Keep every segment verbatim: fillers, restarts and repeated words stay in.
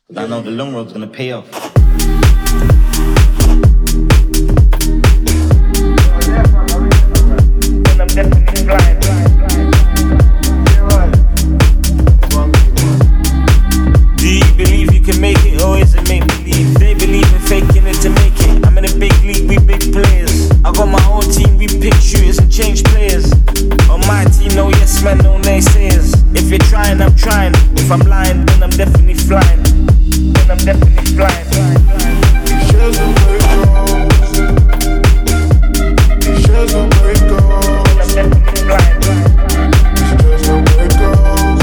'Cause I know the long road's gonna pay off. And I'm definitely blind. Do you believe you can make it, or is it make believe? They believe in faking it to make it. I'm in a big league, we big players. I got my own team, we pick shooters and change players. On my team, no yes man, no naysayers. If you're trying, I'm trying. If I'm lying, then I'm definitely flying. Then I'm definitely flying. It shows the way it goes. It shows the way it goes. Then I'm definitely flying. It's just the way it goes.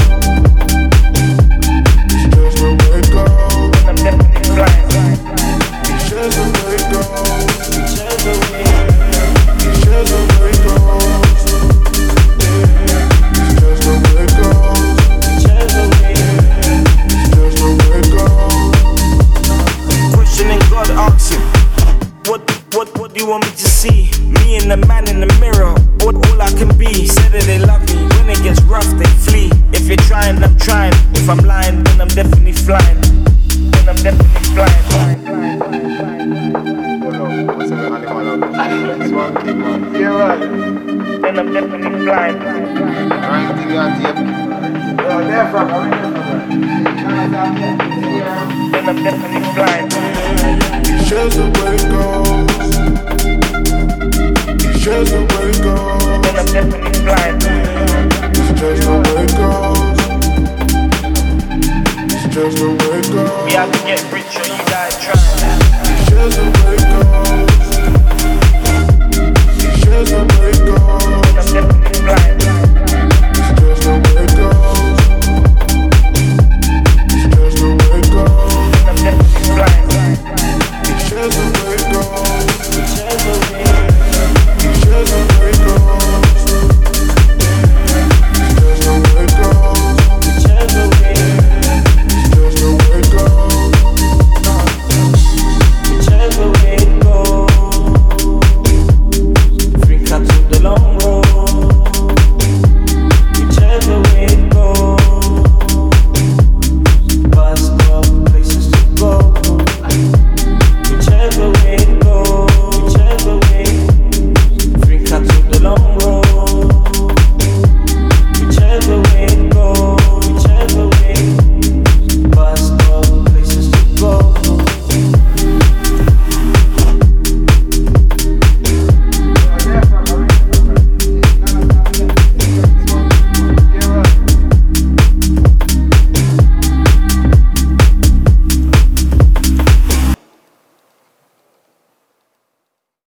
It's just the way it goes. Then I'm definitely flying. It's just the way it goes. It's just the way It's just the way it goes. It's just the way it goes. it's just the way It's just the way it goes. Questioning God, asking, What, what, what do you want me to see? Me and the man in the mirror, all, all I can be. Say that they love me, when it gets rough, they flee. If you're trying, I'm trying. If I'm lying, then I'm definitely flying. Then I'm definitely flying. flying, flying, flying, flying. Then I'm definitely flying. Then I'm definitely flying. It's just the way it goes. It's just the way it goes. Then I'm definitely flying. It's just the way it goes. It's just the way it goes. We have to get rich or you die trying. It's just the way it goes.